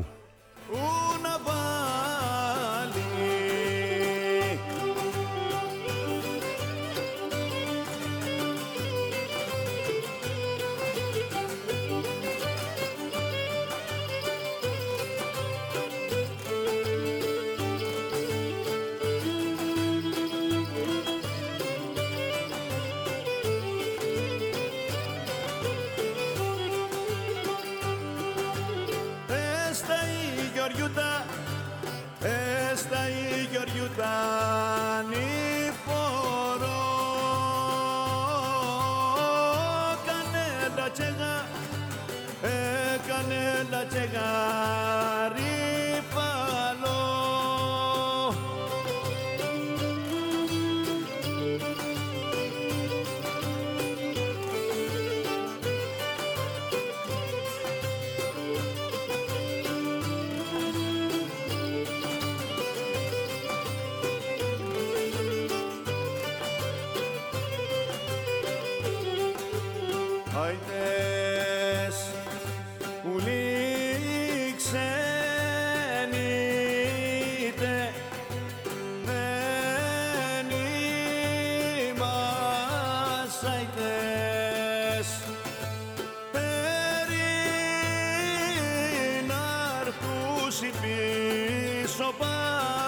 πίσω πά